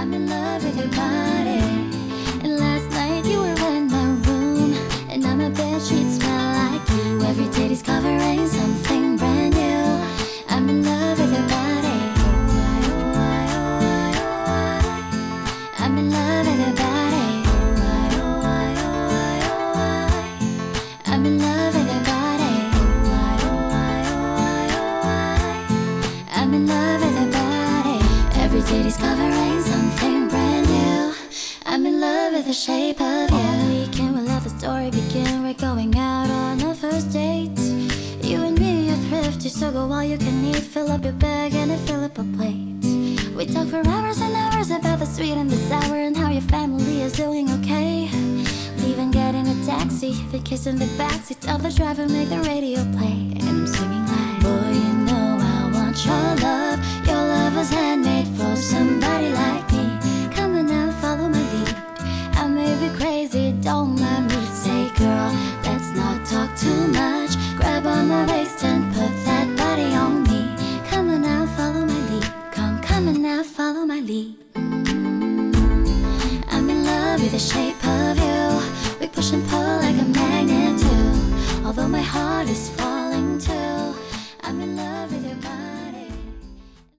I'm in love with your body. And last night you were in my room, and now my bedsheets smell like you. Every day discovering something brand new. I'm in love with your body. I'm in love with your body. I'm in love with your body. I'm in love with your body. Every day discovering something brand new. I'm in love with the shape of you. On the weekend we'll let the story begin. We're going out on a first date. You and me are thrifty, so go all you can eat. Fill up your bag and then fill up a plate. We talk for hours and hours about the sweet and the sour, and how your family is doing okay. Even getting a taxi, then kissing the backseat of the driver, make the radio play. And I'm singing like, boy, you know I want your love. Your love was handmade for somebody like me. Come on now, follow my lead. I may be crazy, don't mind me. Say girl, let's not talk too much. Grab on my waist and put that body on me. Come on now, follow my lead. Come on now, follow my lead. I'm in love with the shape of you. We push and pull like a magnet do. Although my heart is